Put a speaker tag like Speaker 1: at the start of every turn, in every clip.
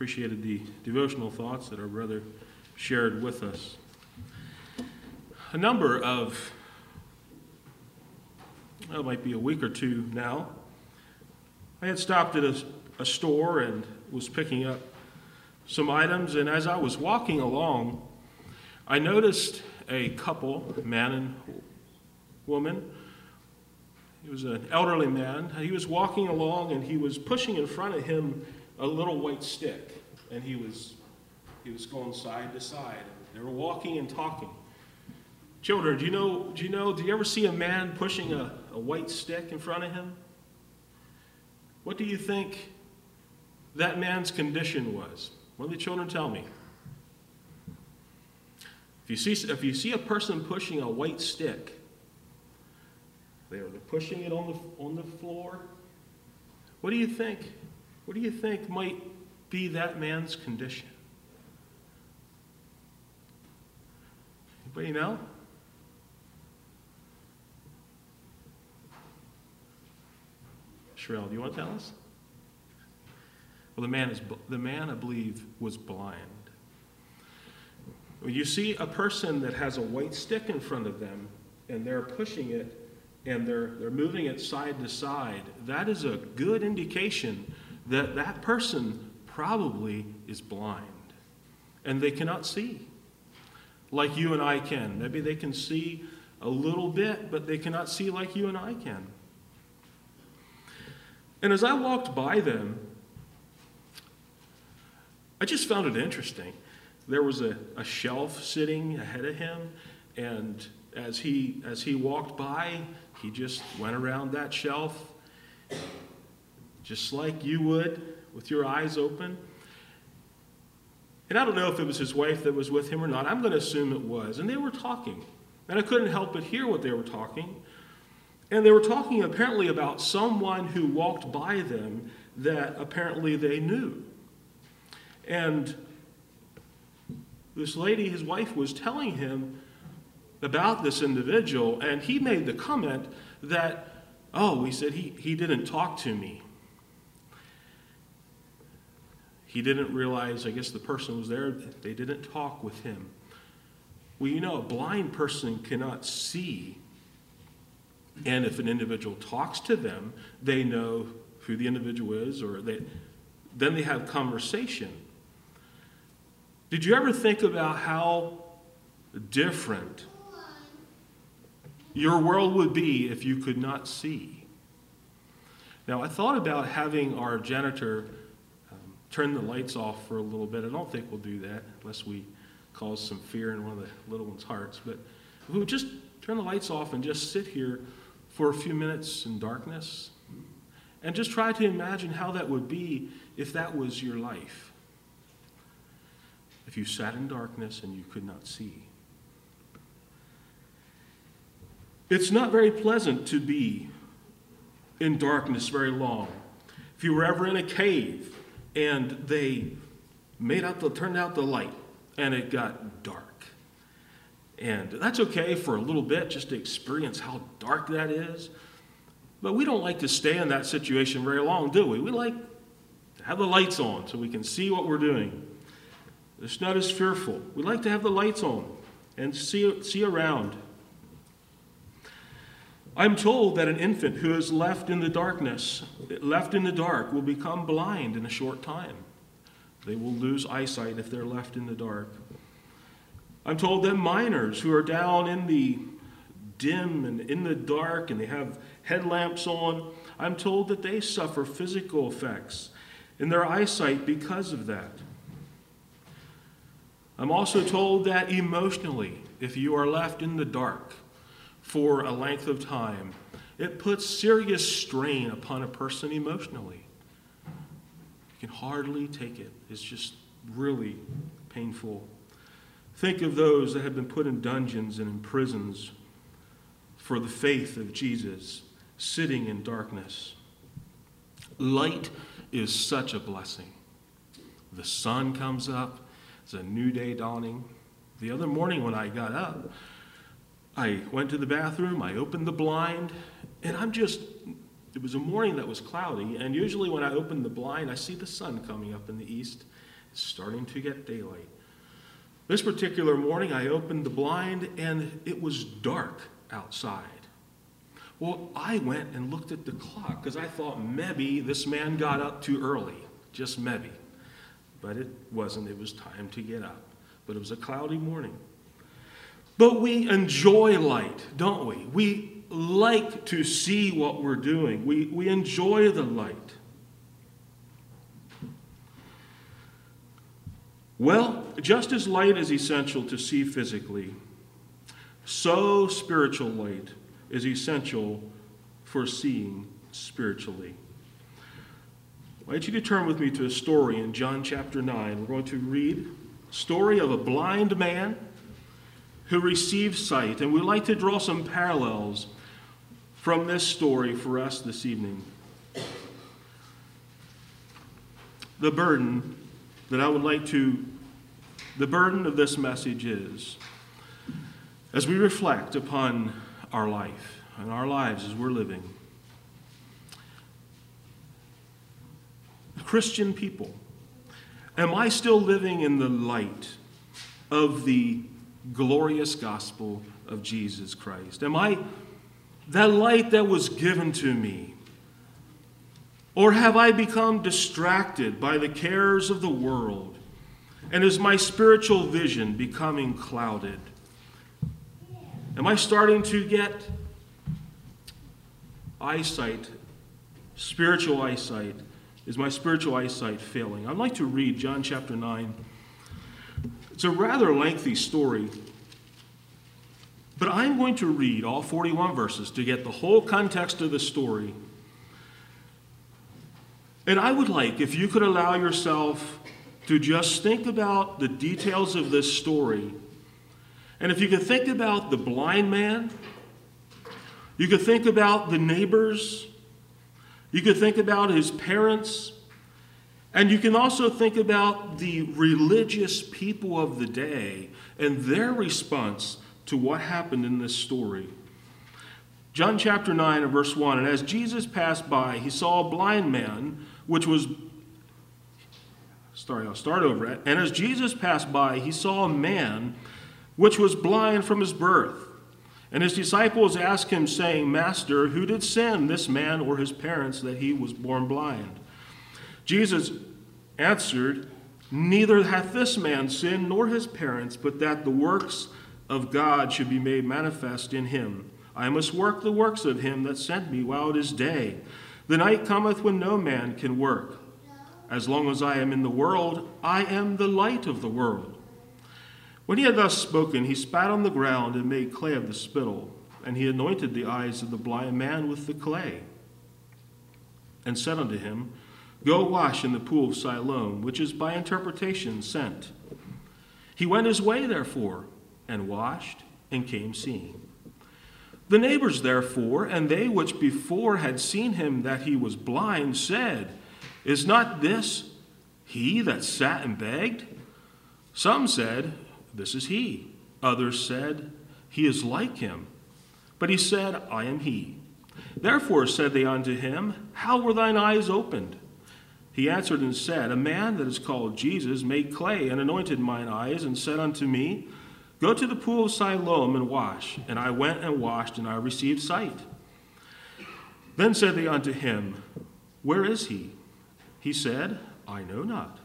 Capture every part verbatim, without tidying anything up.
Speaker 1: appreciated the devotional thoughts that our brother shared with us. A number of, well, it might be a week or two now, I had stopped at a, a store and was picking up some items, and as I was walking along, I noticed a couple, man and woman. He was an elderly man. He was walking along, and he was pushing in front of him a little white stick, and he was he was going side to side. They were walking and talking. Children, do you know? Do you know? Do you ever see a man pushing a, a white stick in front of him? What do you think that man's condition was? What do the children tell me? If you see if you see a person pushing a white stick, they're pushing it on the on the floor. What do you think? What do you think might be that man's condition? Anybody know? Sherelle, do you want to tell us? Well, the man is the man, I believe, was blind. When you see a person that has a white stick in front of them, and they're pushing it, and they're they're moving it side to side, that is a good indication that that person probably is blind, and they cannot see like you and I can. Maybe they can see a little bit, but they cannot see like you and I can. And as I walked by them, I just found it interesting. There was a, a shelf sitting ahead of him, and as he as he walked by, he just went around that shelf, just like you would, with your eyes open. And I don't know if it was his wife that was with him or not. I'm going to assume it was. And they were talking, and I couldn't help but hear what they were talking. And they were talking apparently about someone who walked by them that apparently they knew. And this lady, his wife, was telling him about this individual, and he made the comment that, oh, he said, he, he didn't talk to me. He didn't realize, I guess the person was there, they didn't talk with him. Well, you know, a blind person cannot see, and if an individual talks to them, they know who the individual is, or they, then they have conversation. Did you ever think about how different your world would be if you could not see? Now, I thought about having our janitor um, turn the lights off for a little bit. I don't think we'll do that unless we cause some fear in one of the little ones' hearts. But if we would just turn the lights off and just sit here for a few minutes in darkness and just try to imagine how that would be if that was your life. If you sat in darkness and you could not see. It's not very pleasant to be in darkness very long. If you were ever in a cave and they made out the, turned out the light and it got dark. And that's okay for a little bit just to experience how dark that is. But we don't like to stay in that situation very long, do we? We like to have the lights on so we can see what we're doing. It's not as fearful. We like to have the lights on and see, see around. I'm told that an infant who is left in the darkness, left in the dark, will become blind in a short time. They will lose eyesight if they're left in the dark. I'm told that miners who are down in the dim and in the dark and they have headlamps on, I'm told that they suffer physical effects in their eyesight because of that. I'm also told that emotionally, if you are left in the dark for a length of time, it puts serious strain upon a person emotionally. You can hardly take it. It's just really painful. Think of those that have been put in dungeons and in prisons for the faith of Jesus, sitting in darkness. Light is such a blessing. The sun comes up. It's a new day dawning. The other morning when I got up, I went to the bathroom, I opened the blind, and I'm just, it was a morning that was cloudy, and usually when I open the blind, I see the sun coming up in the east, It's starting to get daylight. This particular morning, I opened the blind, and it was dark outside. Well, I went and looked at the clock because I thought maybe this man got up too early, just maybe. But it wasn't. It was time to get up. But it was a cloudy morning. But we enjoy light, don't we? We like to see what we're doing. We, we enjoy the light. Well, just as light is essential to see physically, so spiritual light is essential for seeing spiritually. I want you to turn with me to a story in John chapter nine. We're going to read a story of a blind man who received sight. And we'd like to draw some parallels from this story for us this evening. The burden that I would like to, the burden of this message is, as we reflect upon our life and our lives as we're living, Christian people, am I still living in the light of the glorious gospel of Jesus Christ? Am I that light that was given to me? Or have I become distracted by the cares of the world? And is my spiritual vision becoming clouded? Am I starting to get eyesight, spiritual eyesight? Is my spiritual eyesight failing? I'd like to read John chapter nine. It's a rather lengthy story, but I'm going to read all forty-one verses to get the whole context of the story. And I would like, if you could allow yourself to just think about the details of this story, and if you could think about the blind man, you could think about the neighbors, you could think about his parents, and you can also think about the religious people of the day and their response to what happened in this story. John chapter nine and verse one, and as Jesus passed by, he saw a blind man, which was, sorry, I'll start over it. And as Jesus passed by, he saw a man which was blind from his birth. And his disciples asked him, saying, Master, who did sin, this man or his parents, that he was born blind? Jesus answered, Neither hath this man sinned nor his parents, but that the works of God should be made manifest in him. I must work the works of him that sent me while it is day. The night cometh when no man can work. As long as I am in the world, I am the light of the world. When he had thus spoken, he spat on the ground and made clay of the spittle, and he anointed the eyes of the blind man with the clay, and said unto him, Go wash in the pool of Siloam, which is by interpretation sent. He went his way, therefore, and washed, and came seeing. The neighbors, therefore, and they which before had seen him that he was blind, said, Is not this he that sat and begged? Some said, This is he. Others said, He is like him. But he said, I am he. Therefore said they unto him, How were thine eyes opened? He answered and said, A man that is called Jesus made clay and anointed mine eyes, and said unto me, Go to the pool of Siloam and wash. And I went and washed, and I received sight. Then said they unto him, Where is he? He said, I know not.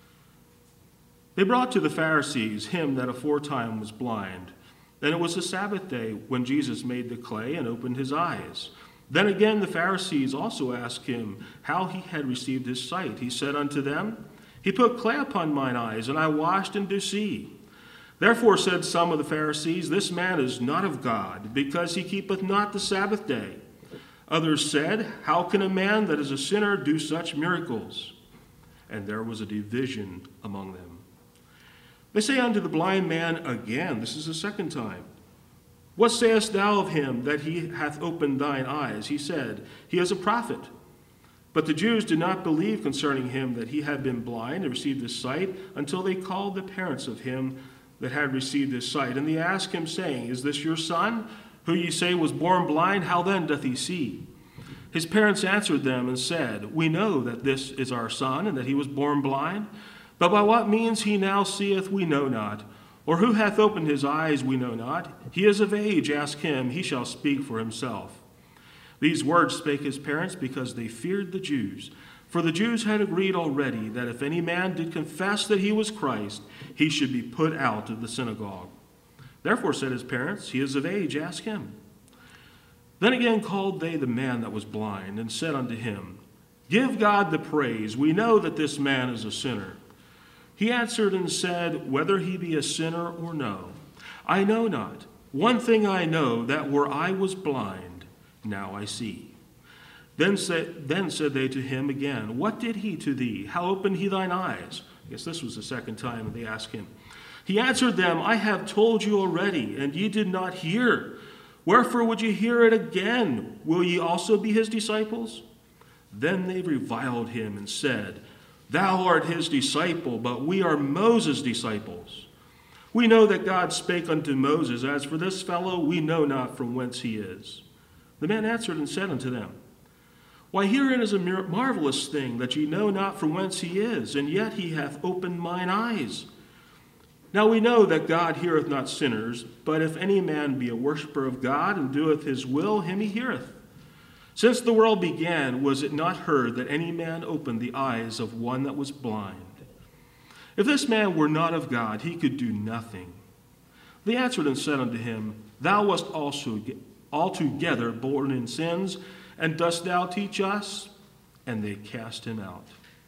Speaker 1: They brought to the Pharisees him that aforetime was blind. And it was the Sabbath day when Jesus made the clay and opened his eyes. Then again the Pharisees also asked him how he had received his sight. He said unto them, He put clay upon mine eyes, and I washed and do see. Therefore said some of the Pharisees, This man is not of God, because he keepeth not the Sabbath day. Others said, How can a man that is a sinner do such miracles? And there was a division among them. They say unto the blind man again, this is the second time, What sayest thou of him that he hath opened thine eyes? He said, He is a prophet. But the Jews did not believe concerning him that he had been blind and received his sight, until they called the parents of him that had received his sight. And they asked him, saying, Is this your son, who ye say was born blind? How then doth he see? His parents answered them and said, We know that this is our son, and that he was born blind. But by what means he now seeth, we know not. Or who hath opened his eyes, we know not. He is of age, ask him, he shall speak for himself. These words spake his parents because they feared the Jews. For the Jews had agreed already that if any man did confess that he was Christ, he should be put out of the synagogue. Therefore said his parents, he is of age, ask him. Then again called they the man that was blind, and said unto him, Give God the praise, we know that this man is a sinner. He answered and said, Whether he be a sinner or no, I know not. One thing I know, that where I was blind, now I see. Then said, then said they to him again, What did he to thee? How opened he thine eyes? I guess this was the second time they asked him. He answered them, I have told you already, and ye did not hear. Wherefore would ye hear it again? Will ye also be his disciples? Then they reviled him and said, Thou art his disciple, but we are Moses' disciples. We know that God spake unto Moses, As for this fellow, we know not from whence he is. The man answered and said unto them, Why, herein is a marvelous thing, that ye know not from whence he is, and yet he hath opened mine eyes. Now we know that God heareth not sinners, but if any man be a worshipper of God, and doeth his will, him he heareth. Since the world began, was it not heard that any man opened the eyes of one that was blind? If this man were not of God, he could do nothing. They answered and said unto him, Thou wast also altogether born in sins, and dost thou teach us? And they cast him out.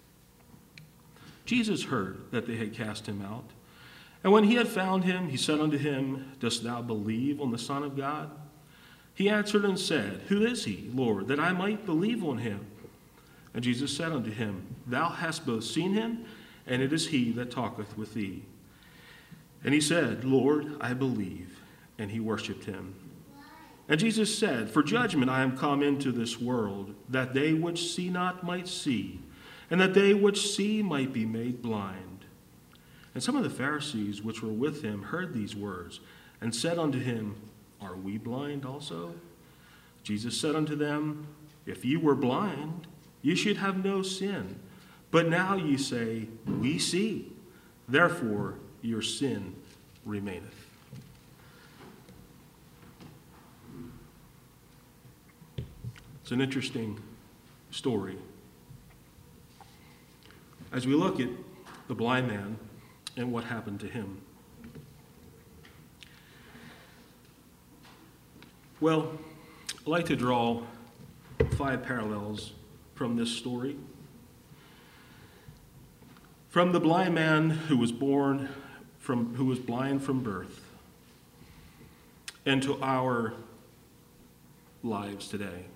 Speaker 1: Jesus heard that they had cast him out. And when he had found him, he said unto him, Dost thou believe on the Son of God? He answered and said, Who is he, Lord, that I might believe on him? And Jesus said unto him, Thou hast both seen him, and it is he that talketh with thee. And he said, Lord, I believe. And he worshipped him. And Jesus said, For judgment I am come into this world, that they which see not might see, and that they which see might be made blind. And some of the Pharisees which were with him heard these words, and said unto him, Are we blind also? Jesus said unto them, If ye were blind, ye should have no sin. But now ye say, We see. Therefore your sin remaineth. It's an interesting story. As we look at the blind man and what happened to him. Well, I'd like to draw five parallels from this story. From the blind man who was born from, who was blind from birth, and to our lives today.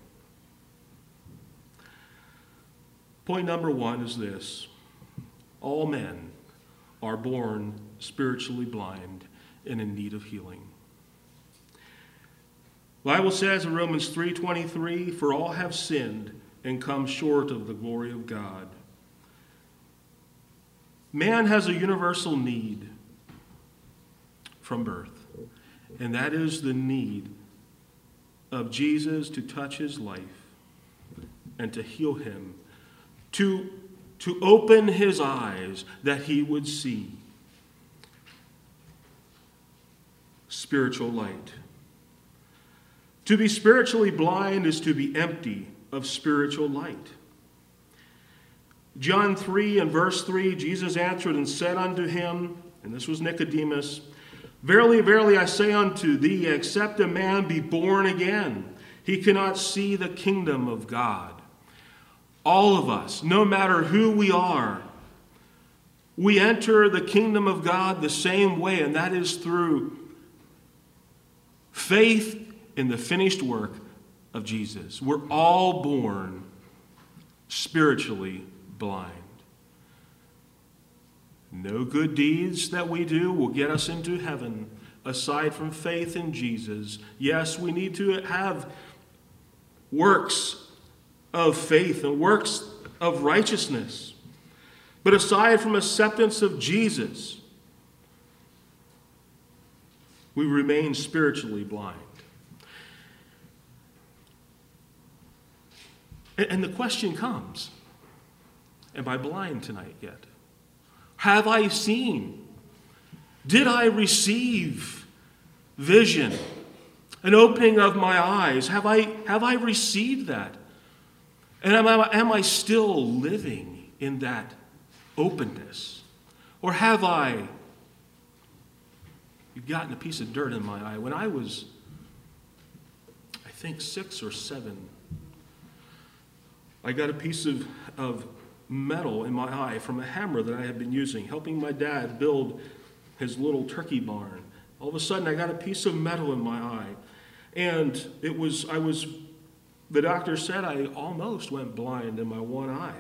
Speaker 1: Point number one is this: all men are born spiritually blind and in need of healing. The Bible says in Romans three twenty-three, For all have sinned and come short of the glory of God. Man has a universal need from birth, and that is the need of Jesus to touch his life and to heal him, to, to open his eyes that he would see spiritual light. To be spiritually blind is to be empty of spiritual light. John three and verse three, Jesus answered and said unto him, and this was Nicodemus, Verily, verily, I say unto thee, except a man be born again, he cannot see the kingdom of God. All of us, no matter who we are, we enter the kingdom of God the same way, and that is through faith in the finished work of Jesus. We're all born spiritually blind. No good deeds that we do will get us into heaven aside from faith in Jesus. Yes, we need to have works of faith and works of righteousness. But aside from acceptance of Jesus, we remain spiritually blind. And the question comes, am I blind tonight yet? Have I seen? Did I receive vision? An opening of my eyes? Have I, have I received that? And am I, am I still living in that openness? Or have I gotten a piece of dirt in my eye? When I was, I think, six or seven, I got a piece of, of metal in my eye from a hammer that I had been using, helping my dad build his little turkey barn. All of a sudden, I got a piece of metal in my eye. And it was, I was, the doctor said I almost went blind in my one eye.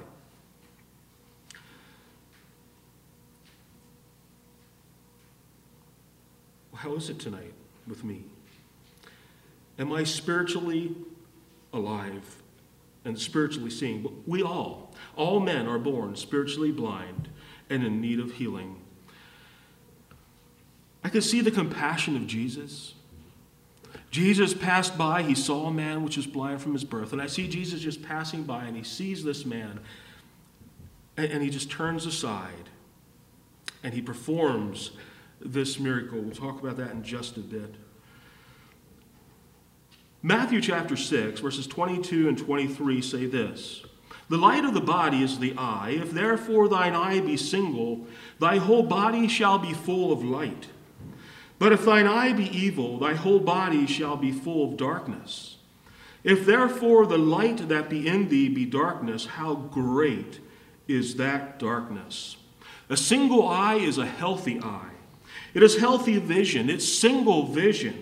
Speaker 1: How is it tonight with me? Am I spiritually alive and spiritually seeing? We all, all men are born spiritually blind and in need of healing. I could see the compassion of Jesus. Jesus passed by, he saw a man which was blind from his birth. And I see Jesus just passing by, and he sees this man, and, and he just turns aside, and he performs this miracle. We'll talk about that in just a bit. Matthew chapter six, verses twenty-two and twenty-three say this: "The light of the body is the eye. If therefore thine eye be single, thy whole body shall be full of light. But if thine eye be evil, thy whole body shall be full of darkness. If therefore the light that be in thee be darkness, how great is that darkness?" A single eye is a healthy eye. It is healthy vision. It's single vision.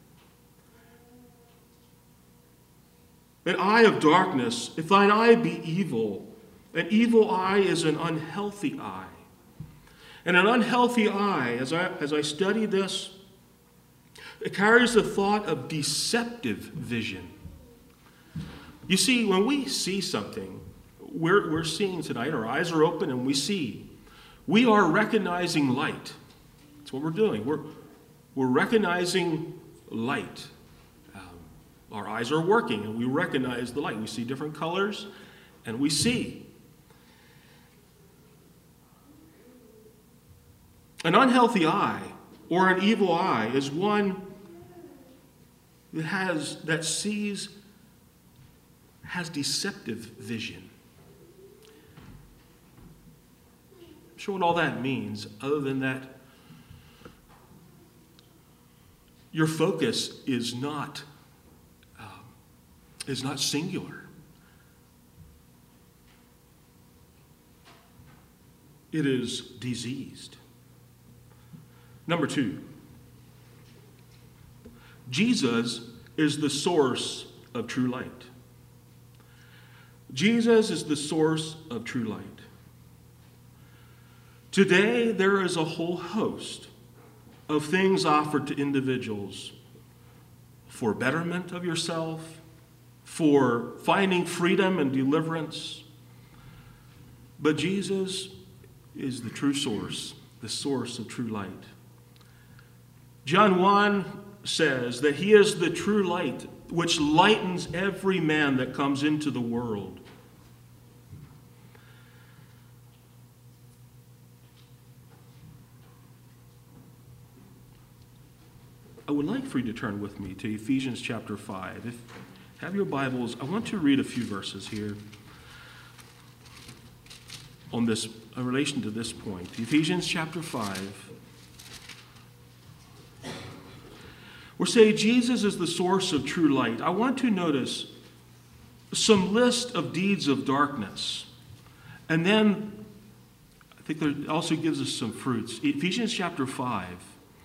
Speaker 1: An eye of darkness, if thine eye be evil, an evil eye is an unhealthy eye. And an unhealthy eye, as I, as I study this, it carries the thought of deceptive vision. You see, when we see something, we're, we're seeing tonight, our eyes are open and we see. We are recognizing light. That's what we're doing. We're, we're recognizing light. Um, our eyes are working and we recognize the light. We see different colors and we see. An unhealthy eye or an evil eye is one that has, that sees, has deceptive vision. I'm sure what all that means, other than that your focus is not, uh, is not singular. It is diseased. Number two, Jesus is the source of true light. Jesus is the source of true light. Today, there is a whole host of things offered to individuals for betterment of yourself, for finding freedom and deliverance. But Jesus is the true source, the source of true light. John one says that he is the true light which lightens every man that comes into the world. I would like for you to turn with me to Ephesians chapter five. If you have your Bibles, I want to read a few verses here on this, in relation to this point. Ephesians chapter five. We're saying Jesus is the source of true light. I want to notice some list of deeds of darkness. And then I think there also gives us some fruits. Ephesians chapter five.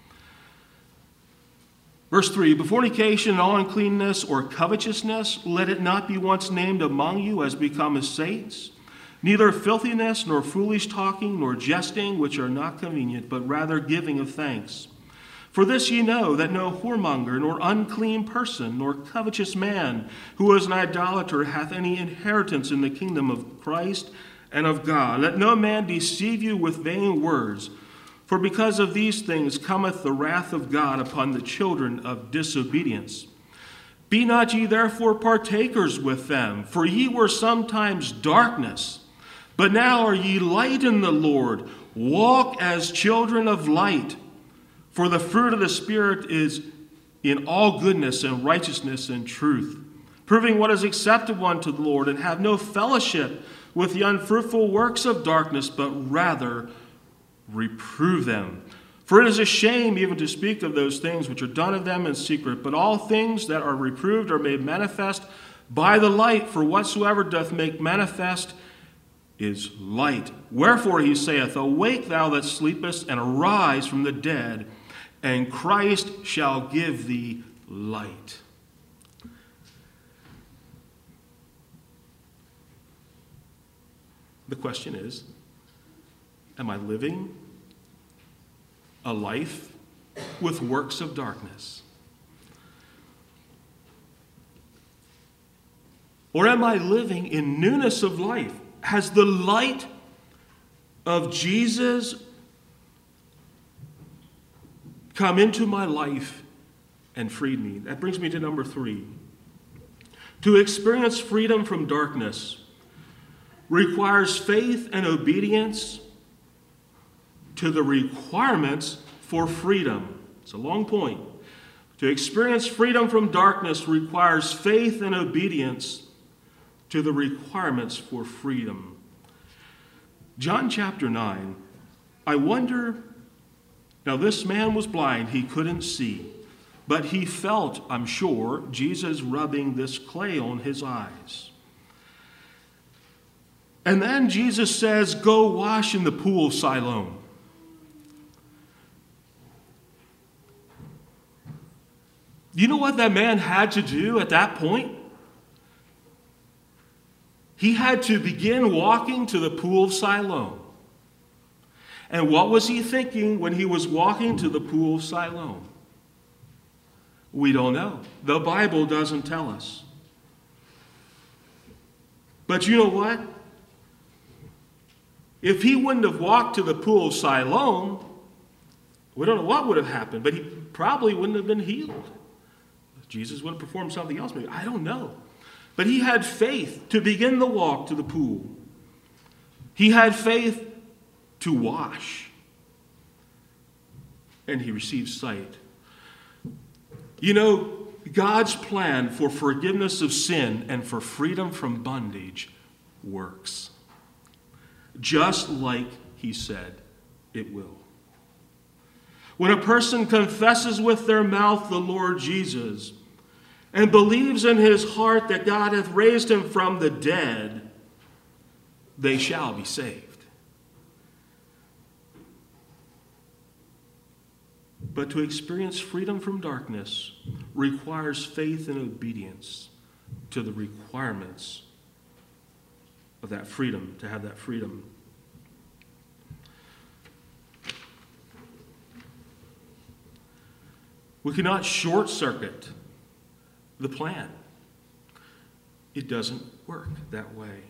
Speaker 1: Verse three, "But fornication and all uncleanness or covetousness, let it not be once named among you as becometh saints, neither filthiness, nor foolish talking, nor jesting, which are not convenient, but rather giving of thanks. For this ye know, that no whoremonger, nor unclean person, nor covetous man, who is an idolater, hath any inheritance in the kingdom of Christ and of God. Let no man deceive you with vain words. For because of these things cometh the wrath of God upon the children of disobedience. Be not ye therefore partakers with them, for ye were sometimes darkness, but now are ye light in the Lord. Walk as children of light, for the fruit of the Spirit is in all goodness and righteousness and truth, proving what is acceptable unto the Lord, and have no fellowship with the unfruitful works of darkness, but rather reprove them. For it is a shame even to speak of those things which are done of them in secret, but all things that are reproved are made manifest by the light, for whatsoever doth make manifest is light. Wherefore he saith, Awake thou that sleepest, and arise from the dead, and Christ shall give thee light. The question is, am I living a life with works of darkness? Or am I living in newness of life? Has the light of Jesus come into my life and freed me? That brings me to number three. To experience freedom from darkness requires faith and obedience to the requirements for freedom. It's a long point. To experience freedom from darkness requires faith and obedience to the requirements for freedom. John chapter nine, I wonder, now this man was blind, he couldn't see, but he felt, I'm sure, Jesus rubbing this clay on his eyes. And then Jesus says, go wash in the pool of Siloam. You know what that man had to do at that point? He had to begin walking to the pool of Siloam. And what was he thinking when he was walking to the pool of Siloam? We don't know. The Bible doesn't tell us. But you know what? If he wouldn't have walked to the pool of Siloam, we don't know what would have happened, but he probably wouldn't have been healed. Jesus would have performed something else, maybe. I don't know. But he had faith to begin the walk to the pool. He had faith to wash. And he received sight. You know, God's plan for forgiveness of sin and for freedom from bondage works. Just like he said it will. When a person confesses with their mouth the Lord Jesus and believes in his heart that God hath raised him from the dead, they shall be saved. But to experience freedom from darkness requires faith and obedience to the requirements of that freedom, to have that freedom. We cannot short circuit the plan. It doesn't work that way.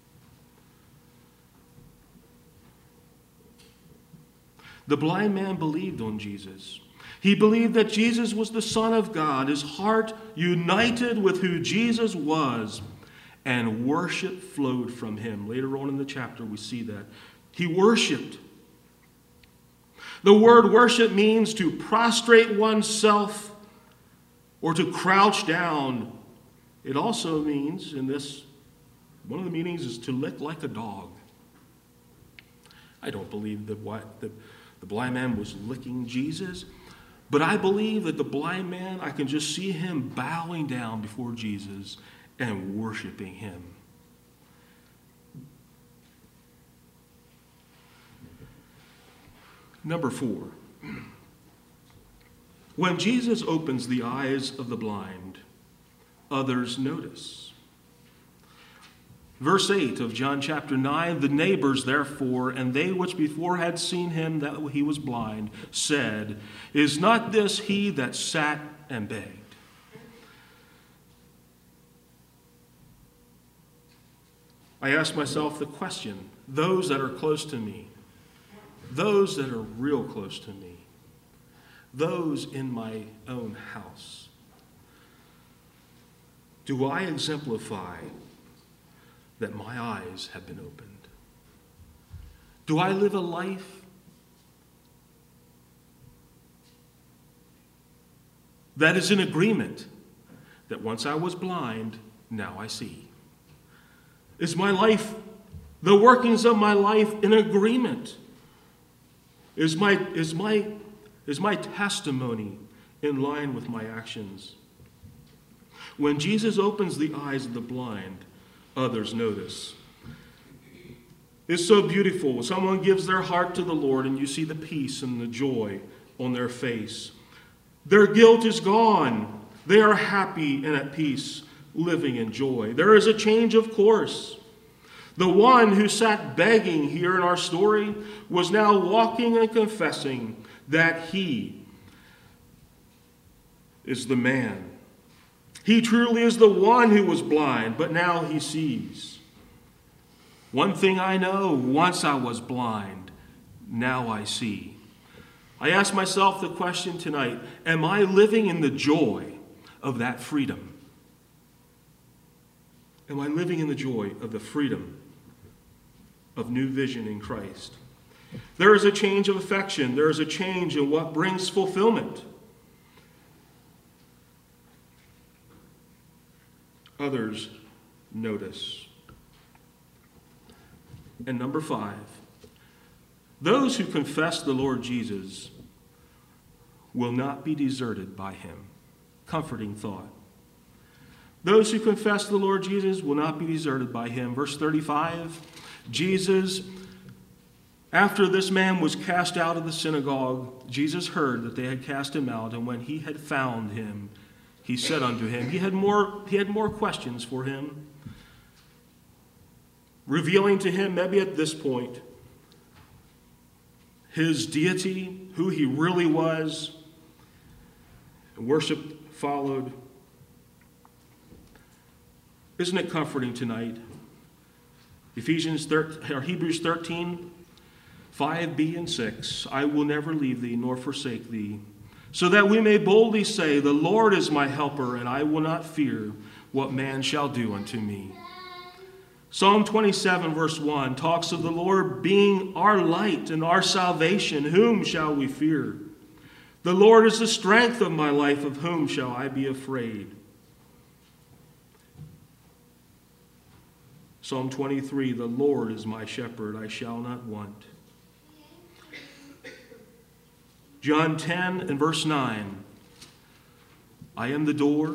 Speaker 1: The blind man believed on Jesus. He believed that Jesus was the Son of God, his heart united with who Jesus was, and worship flowed from him. Later on in the chapter, we see that. He worshiped. The word worship means to prostrate oneself or to crouch down. It also means, in this, one of the meanings is to lick like a dog. I don't believe that what the, the blind man was licking Jesus, but I believe that the blind man, I can just see him bowing down before Jesus and worshiping him. Number four, when Jesus opens the eyes of the blind, others notice. Verse eight of John chapter nine, the neighbors therefore, and they which before had seen him that he was blind, said, is not this he that sat and begged? I ask myself the question, those that are close to me, those that are real close to me, those in my own house, do I exemplify that my eyes have been opened? Do I live a life that is in agreement that once I was blind, now I see? Is my life, the workings of my life, in agreement? Is my, is my, is my testimony in line with my actions? When Jesus opens the eyes of the blind, others notice. It's so beautiful. Someone gives their heart to the Lord, and you see the peace and the joy on their face. Their guilt is gone. They are happy and at peace, living in joy. There is a change of course. The one who sat begging here in our story was now walking and confessing that he is the man. He truly is the one who was blind, but now he sees. One thing I know, once I was blind, now I see. I ask myself the question tonight, am I living in the joy of that freedom? Am I living in the joy of the freedom of new vision in Christ? There is a change of affection. There is a change in what brings fulfillment. Others notice. And number five, those who confess the Lord Jesus will not be deserted by him. Comforting thought. Those who confess the Lord Jesus will not be deserted by him. Verse thirty-five, Jesus, after this man was cast out of the synagogue, Jesus heard that they had cast him out, and when he had found him, he said unto him, he had more, he had more questions for him, revealing to him, maybe at this point, his deity, who he really was. Worship followed. Isn't it comforting tonight? Ephesians thirteen, or Hebrews thirteen, five b and six, I will never leave thee nor forsake thee, so that we may boldly say, the Lord is my helper, and I will not fear what man shall do unto me. Psalm twenty-seven, verse one, talks of the Lord being our light and our salvation. Whom shall we fear? The Lord is the strength of my life. Of whom shall I be afraid? Psalm twenty-three, the Lord is my shepherd, I shall not want. John ten and verse nine, I am the door.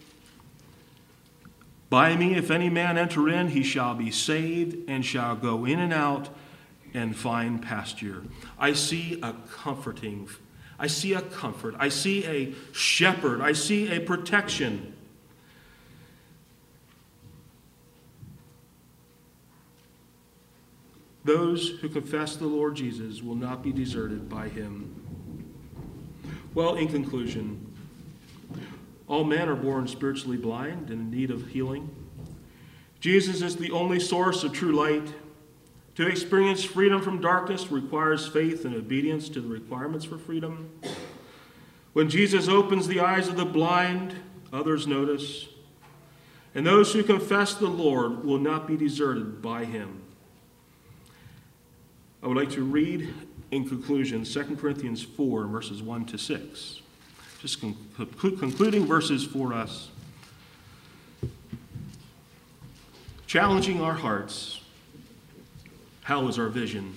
Speaker 1: By me, if any man enter in, he shall be saved and shall go in and out and find pasture. I see a comforting, I see a comfort. I see a shepherd. I see a protection. Those who confess the Lord Jesus will not be deserted by him. Well, in conclusion, all men are born spiritually blind and in need of healing. Jesus is the only source of true light. To experience freedom from darkness requires faith and obedience to the requirements for freedom. When Jesus opens the eyes of the blind, others notice. And those who confess the Lord will not be deserted by him. I would like to read in conclusion Second Corinthians four, verses one to six. Just conclu- concluding verses for us. Challenging our hearts. How is our vision?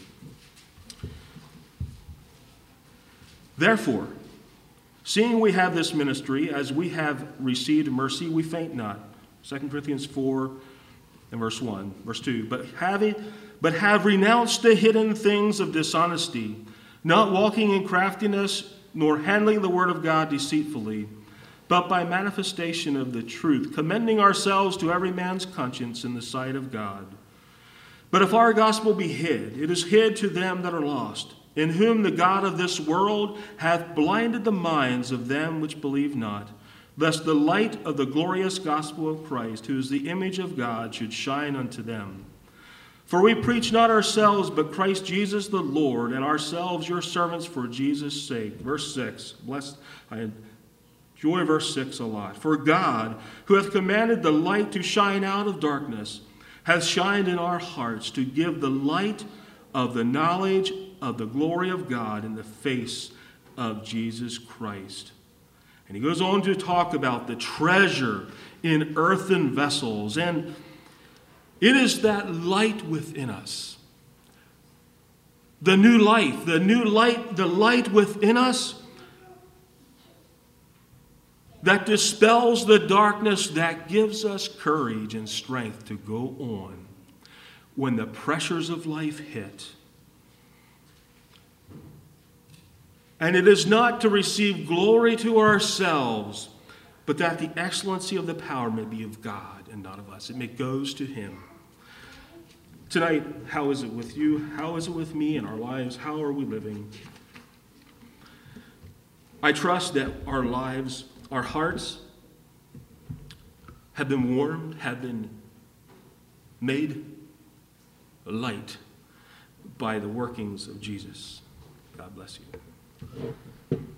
Speaker 1: Therefore, seeing we have this ministry, as we have received mercy, we faint not. Second Corinthians four and verse one, verse two. But having, but have renounced the hidden things of dishonesty, not walking in craftiness, nor handling the word of God deceitfully, but by manifestation of the truth, commending ourselves to every man's conscience in the sight of God. But if our gospel be hid, it is hid to them that are lost, in whom the God of this world hath blinded the minds of them which believe not, lest the light of the glorious gospel of Christ, who is the image of God, should shine unto them. For we preach not ourselves, but Christ Jesus the Lord, and ourselves your servants for Jesus' sake. Verse six, blessed, I enjoy verse six a lot. For God, who hath commanded the light to shine out of darkness, hath shined in our hearts to give the light of the knowledge of the glory of God in the face of Jesus Christ. And he goes on to talk about the treasure in earthen vessels. And it is that light within us. The new life, the new light, the light within us that dispels the darkness, that gives us courage and strength to go on when the pressures of life hit. And it is not to receive glory to ourselves, but that the excellency of the power may be of God and not of us. It may goes to him. Tonight, how is it with you? How is it with me in our lives? How are we living? I trust that our lives, our hearts, have been warmed, have been made light by the workings of Jesus. God bless you.